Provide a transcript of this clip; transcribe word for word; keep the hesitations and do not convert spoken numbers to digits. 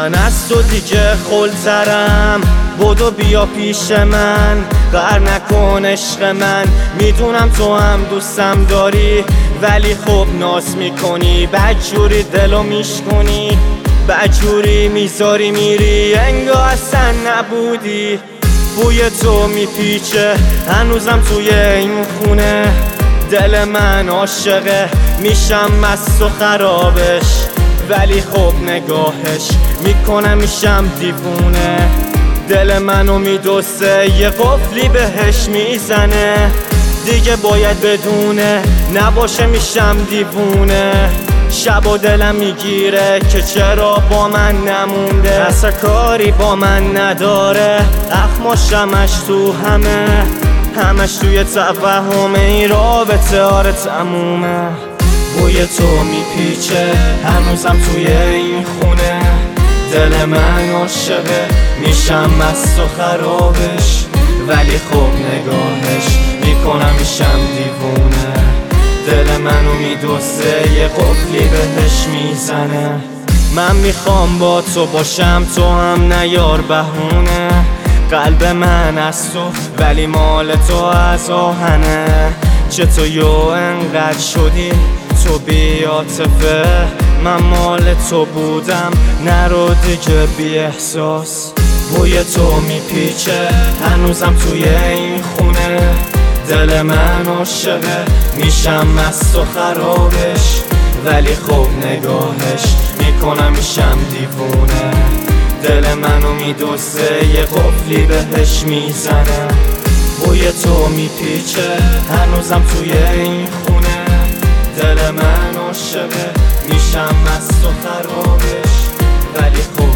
من از تو دیگه خلترم، بدو بیا پیش من، غر نکن عشق من. میدونم تو هم دوستم داری، ولی خب ناز میکنی، بدجوری دلو میشکنی، بدجوری میذاری میری انگار اصلا نبودی. بوی تو میپیچه هنوزم توی این خونه، دل من عاشقه، میشم مست و خرابش، ولی خب نگاهش میکنم میشم دیوونه. دل منو میدوسه یه قفلی بهش میزنه، دیگه باید بدونه نباشه میشم دیوونه. شب و دلم میگیره که چرا با من نمونده، اصلا کاری با من نداره، اخماشمش تو همه، همش توی توهمه، این رابطه آره تمومه. بوی تو میپیچه هنوزم توی این خونه، دل من عاشقه، میشم مست و خرابش، ولی خب نگاهش میکنم میشم دیوونه. دل منو میدوسه یه قفلی بهش میزنه. من میخوام با تو باشم، تو هم نیار بهونه، قلب من از تو ولی مال تو از آهنه. چطور یو انقدر شدی تو بی عاطفه، من مال تو بودم نرو دیگه بی احساس. بوی تو میپیچه هنوزم توی این خونه، دل من عاشقه، میشم مست و خرابش، ولی خب نگاهش میکنم میشم دیوونه. دل منو میدوسه یه قفلی بهش میزنه. بوی تو میپیچه هنوزم توی این خونه، دل من عاشقه، میشم مست و خرابش، ولی خب